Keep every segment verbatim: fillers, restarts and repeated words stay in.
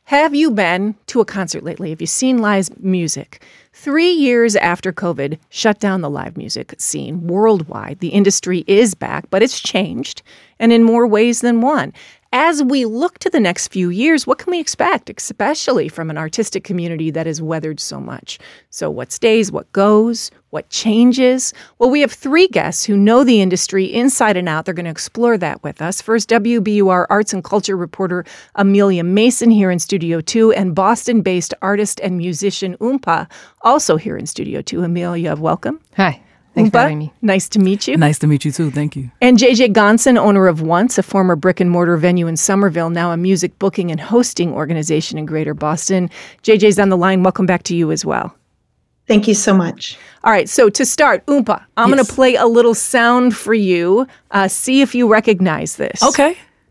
Have you been to a concert lately? Have you seen live music? Three years after COVID shut down the live music scene worldwide, the industry is back, but it's changed, and in more ways than one. As we look to the next few years, what can we expect, especially from an artistic community that has weathered so much? So what stays, what goes, what changes? Well, we have three guests who know the industry inside and out. They're going to explore that with us. First, W B U R arts and culture reporter Amelia Mason here in Studio two, and Boston-based artist and musician Oompa also here in Studio two. Amelia, welcome. Hi. Thanks Oompa, for having me. Nice to meet you. Nice to meet you too. Thank you. And J J Gonson, owner of Once, a former brick and mortar venue in Somerville, now a music booking and hosting organization in Greater Boston. J J's on the line. Welcome back to you as well. Thank you so much. All right. So to start, Oompa, I'm Yes. going to play a little sound for you. Uh, see if you recognize this. Okay.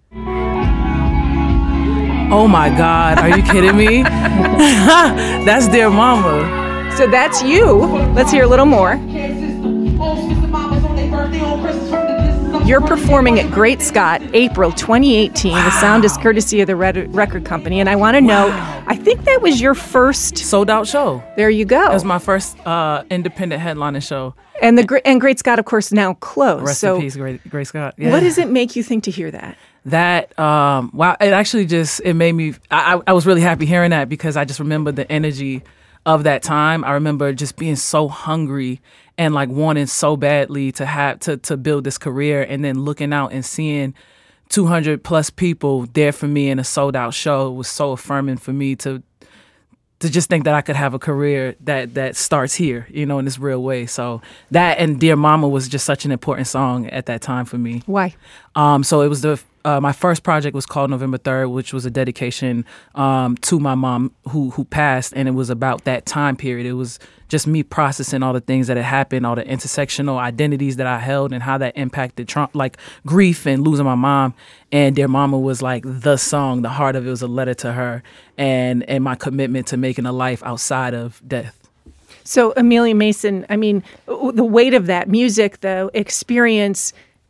Oh my God. Are you kidding me? That's Dear Mama. So that's you. Let's hear a little more. You're performing at Great Scott, April twenty eighteen. Wow. The sound is courtesy of the Red Record Company. And I want to know, wow. I think that was your first sold out show. There you go. It was my first uh, independent headlining show. And the and Great Scott, of course, now closed. Rest so in peace, Great, Great Scott. Yeah. What does it make you think to hear that? That, um, wow, it actually just, it made me, I, I was really happy hearing that because I just remember the energy of that time. I remember just being so hungry and like wanting so badly to have to to build this career, and then looking out and seeing two hundred plus people there for me in a sold out show was so affirming for me to to just think that I could have a career that that starts here, you know, in this real way. So that and Dear Mama was just such an important song at that time for me. Why? Um, so it was the uh, my first project was called November third, which was a dedication um, to my mom who who passed, and it was about that time period. It was just me processing all the things that had happened, all the intersectional identities that I held, and how that impacted Trump, like grief and losing my mom. And Dear Mama was like the song. The heart of it was a letter to her, and and my commitment to making a life outside of death. So Amelia Mason, I mean, the weight of that music, the experience.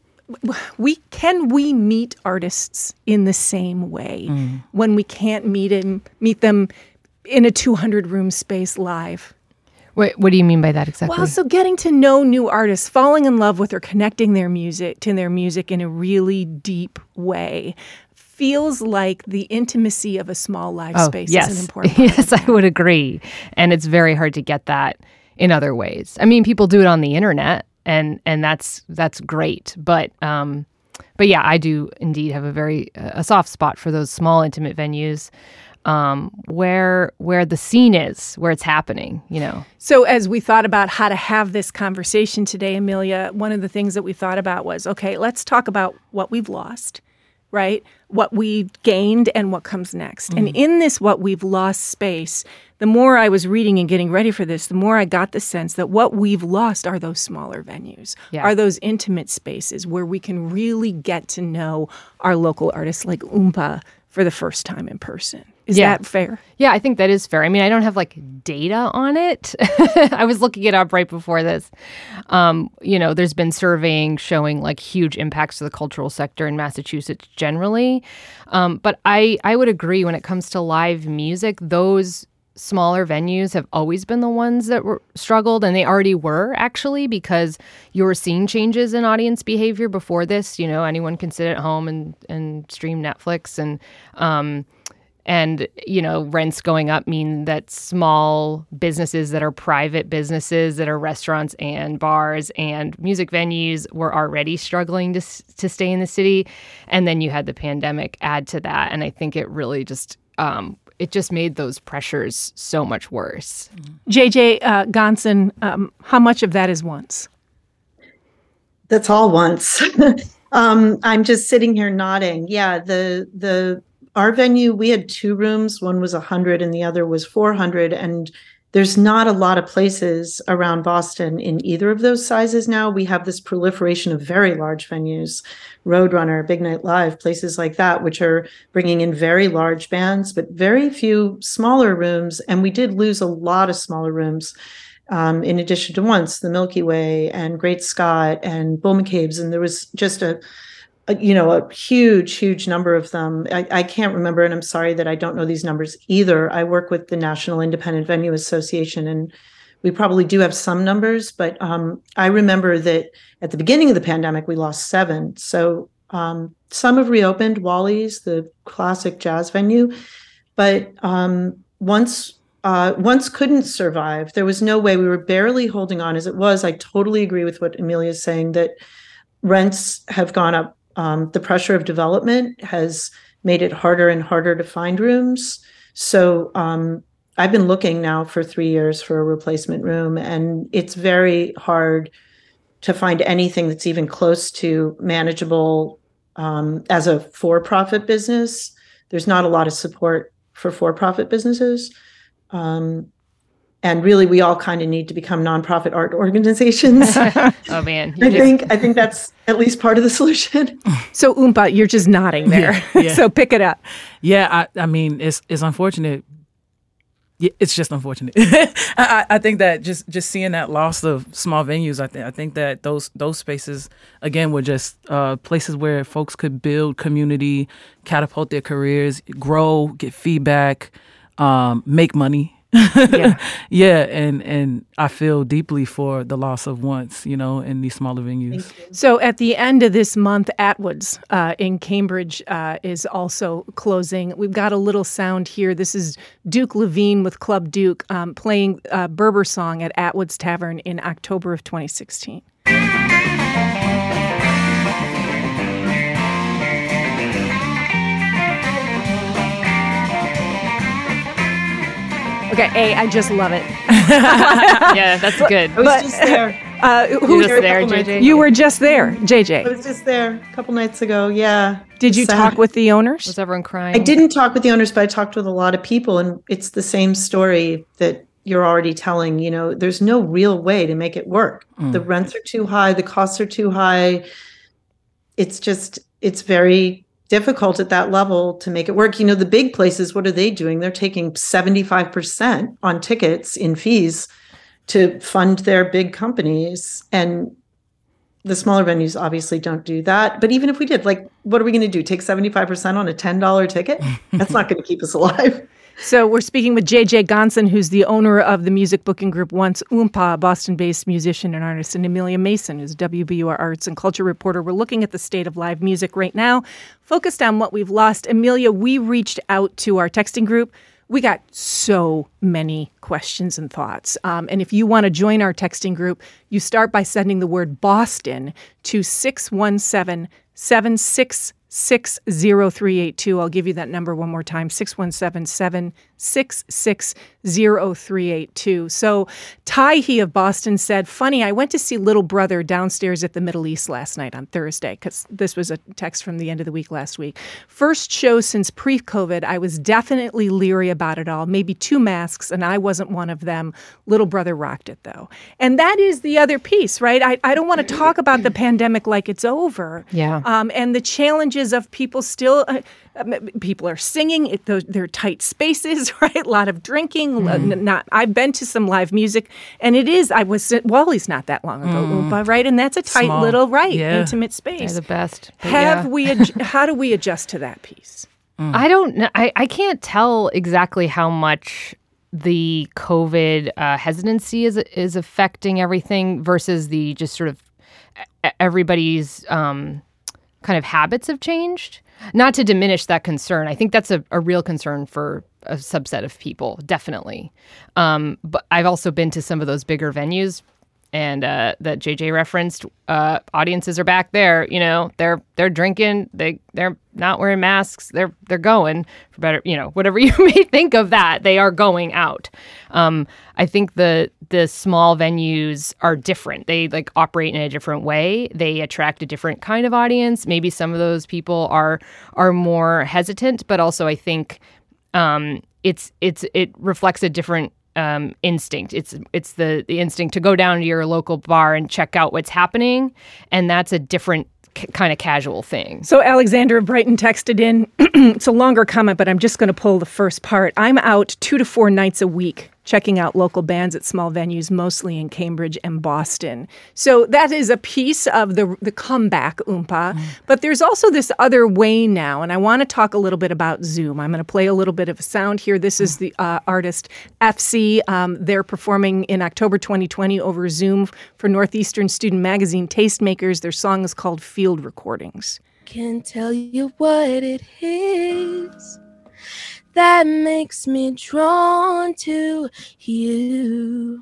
We can we meet artists in the same way mm. when we can't meet him, meet them in a two hundred room space live? Wait, what do you mean by that exactly? Well, so getting to know new artists, falling in love with or connecting their music to their music in a really deep way feels like the intimacy of a small live oh, space yes. is an important part. Yes, I would agree. And it's very hard to get that in other ways. I mean, people do it on the internet, and and that's that's great. But um, but yeah, I do indeed have a very uh, a soft spot for those small, intimate venues. Um, where where the scene is, where it's happening, you know. So as we thought about how to have this conversation today, Amelia, one of the things that we thought about was, okay, let's talk about what we've lost, right? What we gained and what comes next. Mm-hmm. And in this what we've lost space, the more I was reading and getting ready for this, the more I got the sense that what we've lost are those smaller venues, yeah. are those intimate spaces where we can really get to know our local artists like Oompa for the first time in person. Is yeah. that fair? Yeah, I think that is fair. I mean, I don't have like data on it. I was looking it up right before this. Um, you know, there's been surveying showing like huge impacts to the cultural sector in Massachusetts generally. Um, but I, I would agree when it comes to live music, those smaller venues have always been the ones that were struggled, and they already were actually, because you were seeing changes in audience behavior before this. You know, anyone can sit at home and, and stream Netflix, and um, and you know, rents going up mean that small businesses that are private businesses, that are restaurants and bars and music venues, were already struggling to to stay in the city, and then you had the pandemic add to that, and I think it really just um, it just made those pressures so much worse. J J uh, Gonson, um, how much of that is Once? That's all Once. um, I'm just sitting here nodding. Yeah, the the our venue, we had two rooms. One was one hundred and the other was four hundred. And there's not a lot of places around Boston in either of those sizes now. We have this proliferation of very large venues, Roadrunner, Big Night Live, places like that, which are bringing in very large bands, but very few smaller rooms. And we did lose a lot of smaller rooms. Um, in addition to Once, the Milky Way and Great Scott and Bull McCabe's. And there was just a you know, a huge, huge number of them. I, I can't remember, and I'm sorry that I don't know these numbers either. I work with the National Independent Venue Association, and we probably do have some numbers, but um, I remember that at the beginning of the pandemic, we lost seven. So um, some have reopened, Wally's, the classic jazz venue, but um, once uh, once couldn't survive. There was no way. We were barely holding on as it was. I totally agree with what Amelia's saying, that rents have gone up. Um, the pressure of development has made it harder and harder to find rooms. So um, I've been looking now for three years for a replacement room, and it's very hard to find anything that's even close to manageable um, as a for-profit business. There's not a lot of support for for-profit businesses. Um, and really, we all kind of need to become nonprofit art organizations. Oh man, I just... think I think that's at least part of the solution. So Oompa, you're just nodding there. Yeah, yeah. So pick it up. Yeah, I, I mean, it's it's unfortunate. Yeah, it's just unfortunate. I, I think that just, just seeing that loss of small venues, I think I think that those those spaces again were just uh, places where folks could build community, catapult their careers, grow, get feedback, um, make money. Yeah, yeah, and and I feel deeply for the loss of once, you know, in these smaller venues. So at the end of this month, Atwood's uh, in Cambridge uh, is also closing. We've got a little sound here. This is Duke Levine with Club Duke um, playing uh, Berber Song at Atwood's Tavern in October of twenty sixteen. Okay, A, I just love it. Yeah, that's good. I was But- just there. Uh, You who were just there, J J? You were just there, J J. I was just there a couple nights ago. Yeah. Did you Sad. talk with the owners? Was everyone crying? I didn't talk with the owners, but I talked with a lot of people, and it's the same story that you're already telling. You know, there's no real way to make it work. Mm. The rents are too high, the costs are too high. It's just, it's very difficult at that level to make it work. You know, the big places, what are they doing? They're taking seventy-five percent on tickets in fees to fund their big companies. And the smaller venues obviously don't do that. But even if we did, like, what are we going to do? Take seventy-five percent on a ten dollars ticket? That's not going to keep us alive. So we're speaking with J J Gonson, who's the owner of the music booking group Once Oompa, a Boston-based musician and artist, and Amelia Mason, who's W B U R arts and culture reporter. We're looking at the state of live music right now, focused on what we've lost. Amelia, we reached out to our texting group. We got so many questions and thoughts. Um, and if you want to join our texting group, you start by sending the word Boston to six one seven, seven six six zero three eight two. I'll give you that number one more time, six one seven, seven six six zero three eight two. So Ty He of Boston said, funny, I went to see Little Brother downstairs at the Middle East last night on Thursday, because this was a text from the end of the week last week. First show since pre-COVID. I was definitely leery about it all. Maybe two masks, and I wasn't one of them. Little Brother rocked it, though. And that is the other piece, right? I, I don't want to talk about the pandemic like it's over. Yeah. Um, and the challenges of people still, uh, people are singing, it, those, they're tight spaces, right? A lot of drinking. Mm. Not, I've been to some live music, and it is, I was at Wally's not that long ago, mm. Oompa, right? And that's a tight Small. little, right, Yeah. intimate space. They're the best. But Have yeah. we, ad- how do we adjust to that piece? Mm. I don't know. I, I can't tell exactly how much the COVID uh, hesitancy is is affecting everything versus the just sort of everybody's um, kind of habits have changed. Not to diminish that concern. I think that's a, a real concern for a subset of people, definitely. Um, but I've also been to some of those bigger venues, and uh, that J J referenced. Uh, audiences are back there. You know, they're they're drinking. They they're not wearing masks. They're they're going for better. You know, whatever you may think of that, they are going out. Um, I think the the small venues are different. They like operate in a different way. They attract a different kind of audience. Maybe some of those people are are more hesitant, but also I think um, it's it's it reflects a different um, instinct. It's it's the, the instinct to go down to your local bar and check out what's happening, and that's a different c- kind of casual thing. So Alexander of Brighton texted in. It's a longer comment, but I'm just going to pull the first part. I'm out two to four nights a week checking out local bands at small venues, mostly in Cambridge and Boston. So that is a piece of the the comeback, Oompa. Mm. But there's also this other way now, and I want to talk a little bit about Zoom. I'm going to play a little bit of a sound here. This is the uh, artist F C. Um, they're performing in October twenty twenty over Zoom for Northeastern Student Magazine Tastemakers. Their song is called Field Recordings. Can't tell you what it is that makes me drawn to you.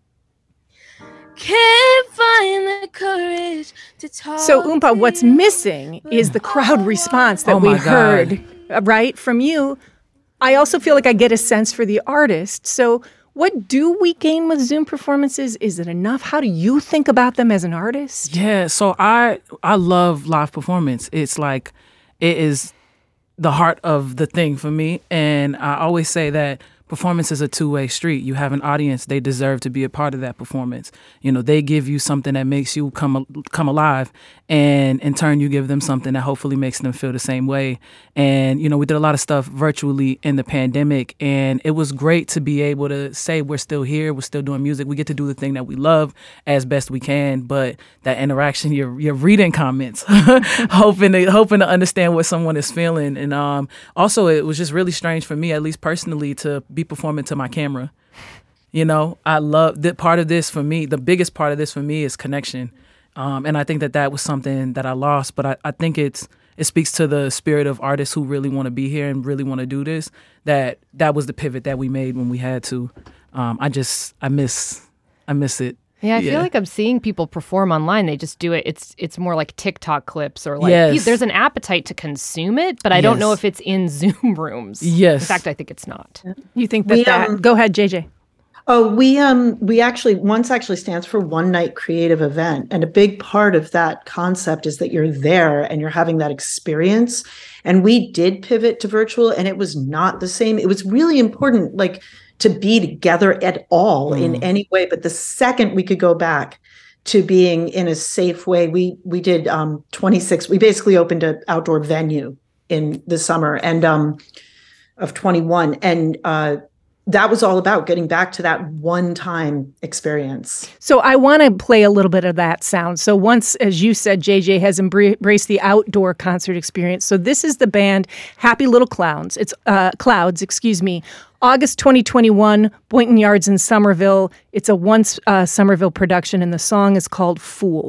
Can't find the courage to talk. So, Oompa, what's missing is the crowd response that oh we my heard, God. uh, right, from you. I also feel like I get a sense for the artist. So, what do we gain with Zoom performances? Is it enough? How do you think about them as an artist? Yeah, so I I love live performance. It's like it is the heart of the thing for me. And I always say that performance is a two-way street. You have an audience, they deserve to be a part of that performance. You know, they give you something that makes you come come alive, and in turn you give them something that hopefully makes them feel the same way. And, you know, we did a lot of stuff virtually in the pandemic, and it was great to be able to say we're still here, we're still doing music, we get to do the thing that we love as best we can, but that interaction, you're, you're reading comments, hoping to, hoping to understand what someone is feeling. And um, also it was just really strange for me, at least personally, to be performing to my camera. You know, I love that part of this for me. The biggest part of this for me is connection. Um, and I think that that was something that I lost, but I, I think it's, it speaks to the spirit of artists who really want to be here and really want to do this, that that was the pivot that we made when we had to. Um, I just, I miss, I miss it. Yeah, I Yeah. feel like I'm seeing people perform online. They just do it. It's it's more like TikTok clips or like Yes. there's an appetite to consume it, but I don't know Yes. if it's in Zoom rooms. Yes. In fact, I think it's not. You think that We, that... um, Go ahead, J J. Oh, we um we actually once actually stands for one night creative event, and a big part of that concept is that you're there and you're having that experience. And we did pivot to virtual, and it was not the same. It was really important, like, to be together at all mm. in any way. But the second we could go back to being in a safe way, we we did um twenty-six. We basically opened an outdoor venue in the summer and um of twenty-one, and uh. that was all about getting back to that one-time experience. So I want to play a little bit of that sound. So once, as you said, J J has embraced the outdoor concert experience. So this is the band Happy Little Clowns. It's uh, Clouds, excuse me. August twenty twenty-one, Boynton Yards in Somerville. It's a once uh, Somerville production, and the song is called Fool.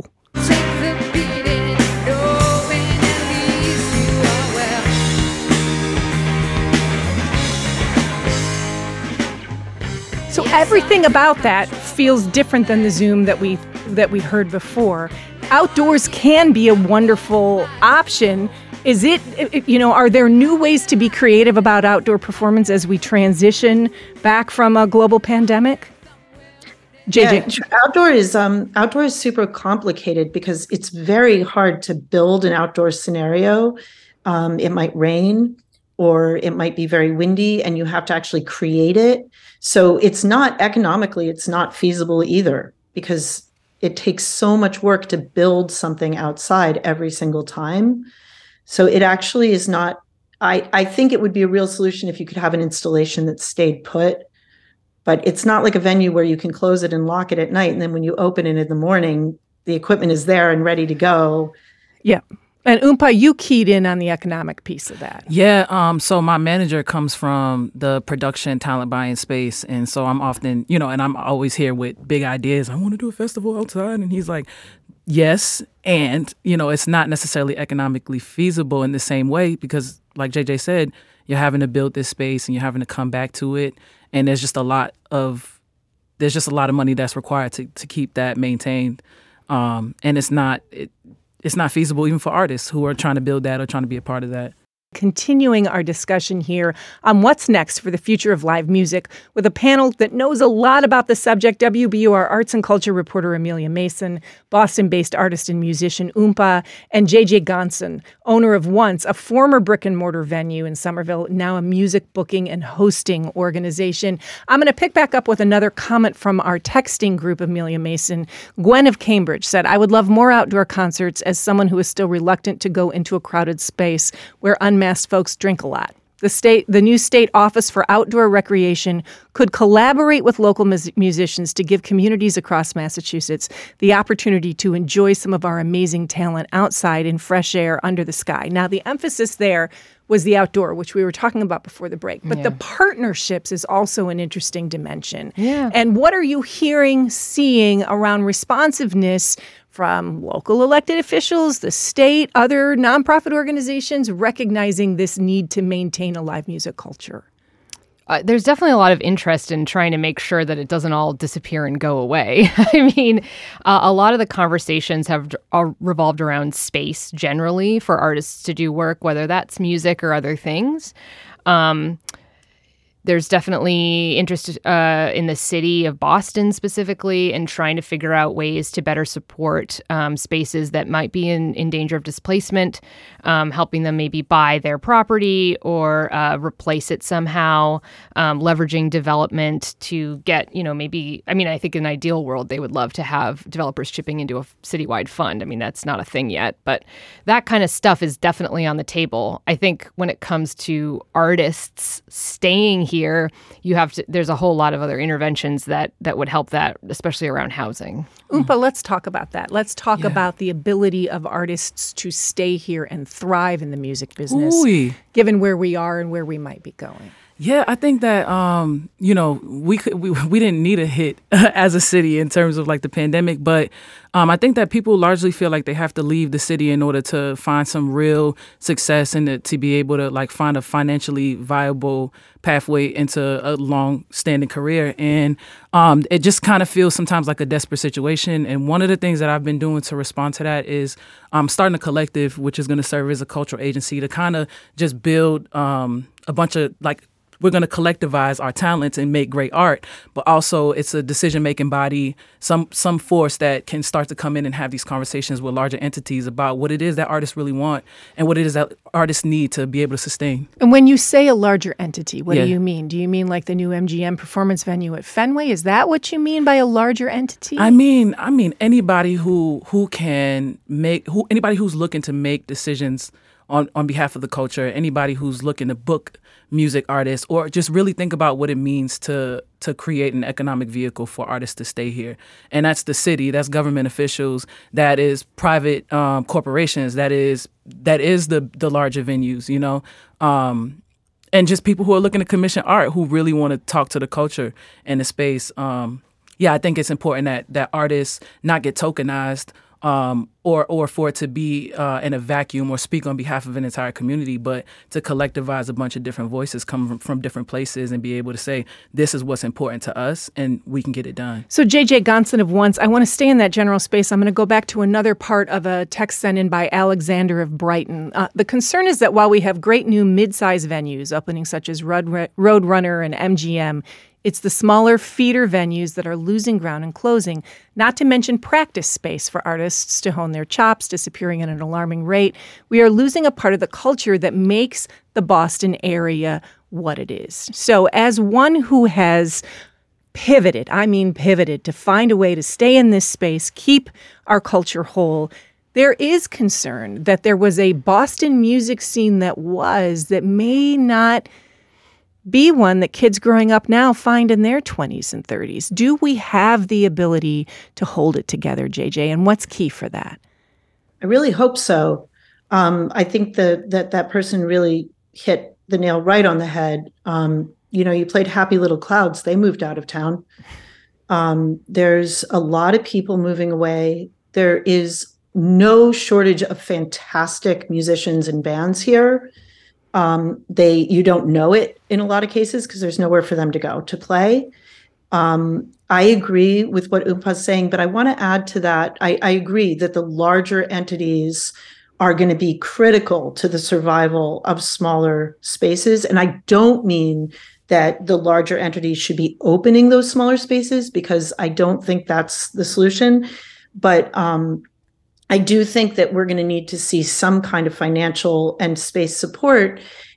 So everything about that feels different than the Zoom that we that we heard before. Outdoors can be a wonderful option. Is it, it, you know, are there new ways to be creative about outdoor performance as we transition back from a global pandemic? J J. Yeah, outdoor is um outdoor is super complicated because it's very hard to build an outdoor scenario. Um, it might rain, or it might be very windy, and you have to actually create it. So it's not economically, it's not feasible either, because it takes so much work to build something outside every single time. So it actually is not, I, I think it would be a real solution if you could have an installation that stayed put, but it's not like a venue where you can close it and lock it at night. And then when you open it in the morning, the equipment is there and ready to go. Yeah. And Oompa, you keyed in on the economic piece of that. Yeah, um, so my manager comes from the production talent buying space. And so I'm often, you know, and I'm always here with big ideas. I want to do a festival outside. And he's like, yes. And, you know, it's not necessarily economically feasible in the same way because, like J J said, you're having to build this space and you're having to come back to it. And there's just a lot of, there's just a lot of money that's required to, to keep that maintained. Um, and it's not, it, it's not feasible even for artists who are trying to build that or trying to be a part of that. Continuing our discussion here on what's next for the future of live music with a panel that knows a lot about the subject. W B U R arts and culture reporter Amelia Mason, Boston-based artist and musician Oompa, and J J Gonson, owner of Once, a former brick-and-mortar venue in Somerville, now a music booking and hosting organization. I'm going to pick back up with another comment from our texting group, Amelia Mason. Gwen of Cambridge said, I would love more outdoor concerts as someone who is still reluctant to go into a crowded space where unmasked folks drink a lot. The state, the new state office for outdoor recreation could collaborate with local mus- musicians to give communities across Massachusetts the opportunity to enjoy some of our amazing talent outside in fresh air under the sky. Now, the emphasis there was the outdoor, which we were talking about before the break. But Yeah. the partnerships is also an interesting dimension. Yeah. And what are you hearing, seeing around responsiveness from local elected officials, the state, other nonprofit organizations, recognizing this need to maintain a live music culture? Uh, there's definitely a lot of interest in trying to make sure that it doesn't all disappear and go away. I mean, uh, a lot of the conversations have are revolved around space generally for artists to do work, whether that's music or other things. Um, There's definitely interest uh, in the city of Boston specifically in trying to figure out ways to better support um, spaces that might be in, in danger of displacement, um, helping them maybe buy their property or uh, replace it somehow, um, leveraging development to get, you know, maybe, I mean, I think in an ideal world, they would love to have developers chipping into a citywide fund. I mean, that's not a thing yet, but that kind of stuff is definitely on the table. I think when it comes to artists staying here, Here, you have to. There's a whole lot of other interventions that that would help that, especially around housing. Oompa, let's talk about that. Let's talk yeah. about the ability of artists to stay here and thrive in the music business, Ooh. given where we are and where we might be going. Yeah, I think that um, you know we could we we didn't need a hit as a city in terms of like the pandemic, but um, I think that people largely feel like they have to leave the city in order to find some real success and to, to be able to like find a financially viable pathway into a long-standing career, and um, it just kind of feels sometimes like a desperate situation. And one of the things that I've been doing to respond to that is um, starting a collective, which is going to serve as a cultural agency to kind of just build um, a bunch of like. We're going to collectivize our talents and make great art, but also it's a decision-making body, some some force that can start to come in and have these conversations with larger entities about what it is that artists really want and what it is that artists need to be able to sustain. And when you say a larger entity, what Yeah. do you mean? Do you mean like the new M G M performance venue at Fenway? Is that what you mean by a larger entity? I mean, I mean anybody who who can make who anybody who's looking to make decisions on, on behalf of the culture, anybody who's looking to book music artists or just really think about what it means to to create an economic vehicle for artists to stay here. And that's the city, that's government officials, that is private um, corporations, that is that is the the larger venues, you know, um, and just people who are looking to commission art who really want to talk to the culture and the space. Um, yeah, I think it's important that that artists not get tokenized um, or or for it to be uh, in a vacuum or speak on behalf of an entire community, but to collectivize a bunch of different voices come from, from different places and be able to say, this is what's important to us and we can get it done. So J J Gonson of Once, I want to stay in that general space. I'm going to go back to another part of a text sent in by Alexander of Brighton. Uh, the concern is that while we have great new mid-size venues opening such as Road, Roadrunner and M G M, it's the smaller feeder venues that are losing ground and closing, not to mention practice space for artists to hone their chops, disappearing at an alarming rate. We are losing a part of the culture that makes the Boston area what it is. So as one who has pivoted, I mean pivoted, to find a way to stay in this space, keep our culture whole, there is concern that there was a Boston music scene that was, that may not be one that kids growing up now find in their twenties and thirties. Do we have the ability to hold it together, J J? And what's key for that? I really hope so. Um, I think that that that person really hit the nail right on the head. Um, you know, you played Happy Little Clouds. They moved out of town. Um, there's a lot of people moving away. There is no shortage of fantastic musicians and bands here. Um, they you don't know it in a lot of cases because there's nowhere for them to go to play. Um, I agree with what Oompa's saying, but I want to add to that. I, I agree that the larger entities are going to be critical to the survival of smaller spaces. And I don't mean that the larger entities should be opening those smaller spaces, because I don't think that's the solution. But um, I do think that we're going to need to see some kind of financial and space support.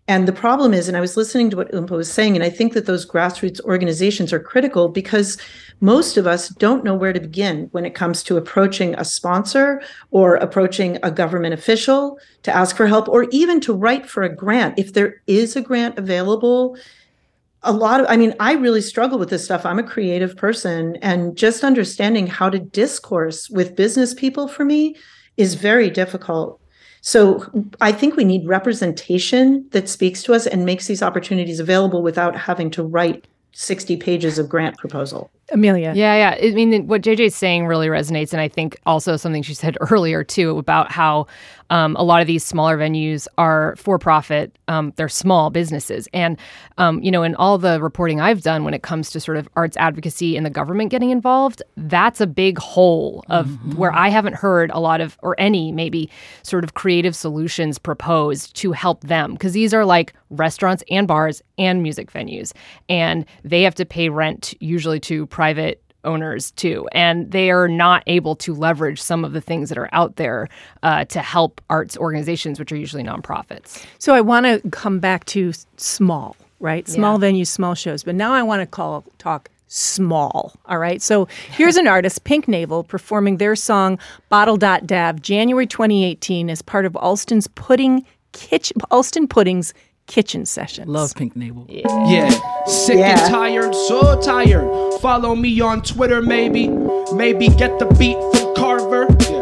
And the problem is, and I was listening to what Oompa was saying, and I think that those grassroots organizations are critical because most of us don't know where to begin when it comes to approaching a sponsor or approaching a government official to ask for help, or even to write for a grant. If there is a grant available, a lot of, I mean, I really struggle with this stuff. I'm a creative person, and just understanding how to discourse with business people for me is very difficult. So I think we need representation that speaks to us and makes these opportunities available without having to write sixty pages of grant proposal. Amelia. Yeah, yeah. I mean, what J J's saying really resonates. And I think also something she said earlier, too, about how um, a lot of these smaller venues are for-profit. Um, they're small businesses. And, um, you know, in all the reporting I've done when it comes to sort of arts advocacy and the government getting involved, that's a big hole of mm-hmm. where I haven't heard a lot of, or any maybe, sort of creative solutions proposed to help them. Because these are like restaurants and bars and music venues. And they have to pay rent usually to private owners too, and they are not able to leverage some of the things that are out there uh, to help arts organizations, which are usually nonprofits. So I want to come back to small, right? Small Yeah. venues, small shows, but now I want to call talk small. All right. So here's an artist, Pink Navel, performing their song Bottle Dot Dav, January twenty eighteen, as part of Alston's Pudding Kitchen, Alston Pudding's Kitchen Sessions. Love Pink Navel. Yeah. yeah. Sick Yeah. and tired, so tired. Follow me on Twitter, maybe. Maybe get the beat from Carver. Yeah.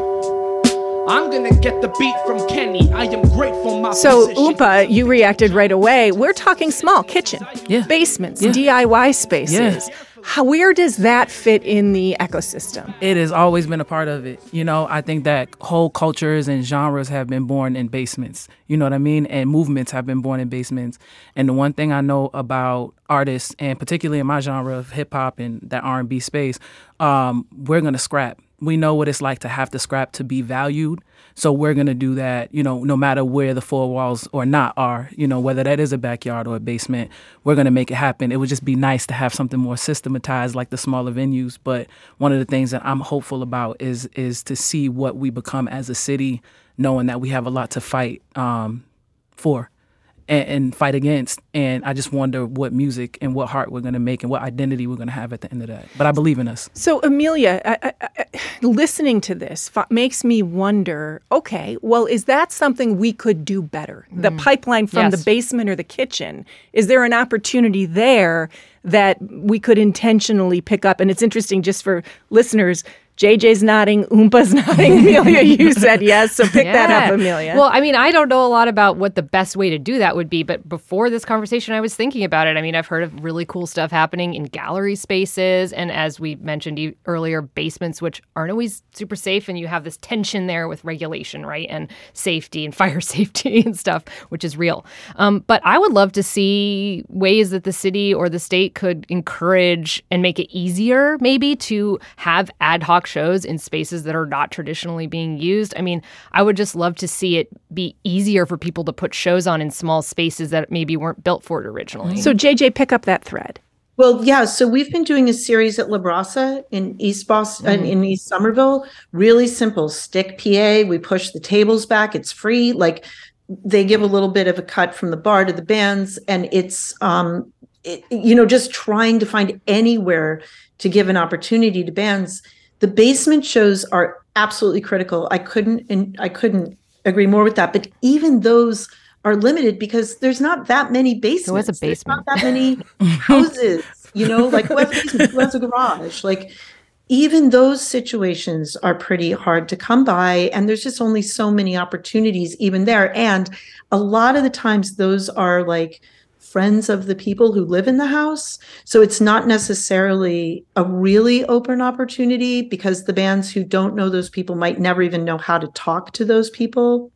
I'm gonna get the beat from Kenny. I am grateful my So, position. Oompa, you reacted right away. We're talking small kitchen, Yeah. basements, Yeah. D I Y spaces. Yeah. How, where does that fit in the ecosystem? It has always been a part of it. You know, I think that whole cultures and genres have been born in basements. You know what I mean? And movements have been born in basements. And the one thing I know about artists, and particularly in my genre of hip hop and that R and B space, um, we're going to scrap. We know what it's like to have to scrap to be valued. So we're going to do that, you know, no matter where the four walls or not are, you know, whether that is a backyard or a basement, we're going to make it happen. It would just be nice to have something more systematized like the smaller venues. But one of the things that I'm hopeful about is is to see what we become as a city, knowing that we have a lot to fight um, for and, and fight against. And I just wonder what music and what heart we're going to make and what identity we're going to have at the end of that. But I believe in us. So, Amelia, I, I, I, listening to this f- makes me wonder, okay, well, is that something we could do better? The pipeline from Yes. the basement or the kitchen, is there an opportunity there that we could intentionally pick up? And it's interesting just for listeners, J J's nodding, Oompa's nodding. Amelia, you said yes, so pick that up, Yeah. Amelia. Well, I mean, I don't know a lot about what the best way to do that would be, but before this conversation, I was thinking about it. I mean, I've heard of really cool stuff happening in gallery spaces, and as we mentioned e- earlier, basements, which aren't always super safe, and you have this tension there with regulation, right, and safety and fire safety and stuff, which is real. Um, but I would love to see ways that the city or the state could encourage and make it easier, maybe, to have ad hoc shows in spaces that are not traditionally being used. I mean, I would just love to see it be easier for people to put shows on in small spaces that maybe weren't built for it originally. so, J J, pick up that thread. Well, yeah. So we've been doing a series at La Brasa in East Boston, Mm. in East Somerville. Really simple. Stick P A. We push the tables back. It's free. Like they give a little bit of a cut from the bar to the bands, and it's um, it, you know, just trying to find anywhere to give an opportunity to bands. The basement shows are absolutely critical. I couldn't and I couldn't agree more with that. But even those are limited because there's not that many basements. Who has a There's basement? not that many houses, you know, like who has a basement, who has a garage? Like even those situations are pretty hard to come by. And there's just only so many opportunities even there. And a lot of the times those are like friends of the people who live in the house. So it's not necessarily a really open opportunity because the bands who don't know those people might never even know how to talk to those people.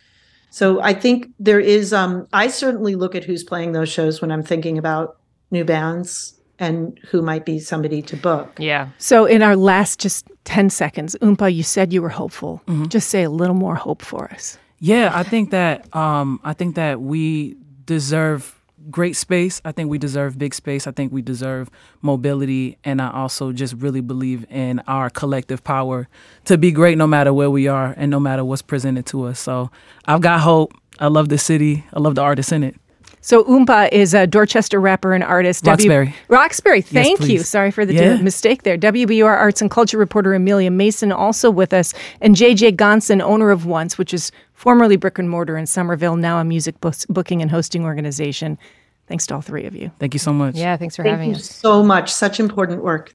So I think there is, um, I certainly look at who's playing those shows when I'm thinking about new bands and who might be somebody to book. yeah. So, in our last just ten seconds, Oompa, you said you were hopeful. Just say a little more hope for us. Yeah, I think that um, I think that we deserve great space. I think we deserve big space. I think we deserve mobility. And I also just really believe in our collective power to be great no matter where we are and no matter what's presented to us. So I've got hope. I love the city. I love the artists in it. So Oompa is a Dorchester rapper and artist. Roxbury. W- Roxbury, thank you. please. Sorry for the Yeah. d- mistake there. W B U R arts and culture reporter Amelia Mason also with us. And J J Gonson, owner of Once, which is formerly Brick and Mortar in Somerville, now a music bus- booking and hosting organization. Thanks to all three of you. Thank you so much. Yeah, thanks for Thank having you us. so much. Such important work.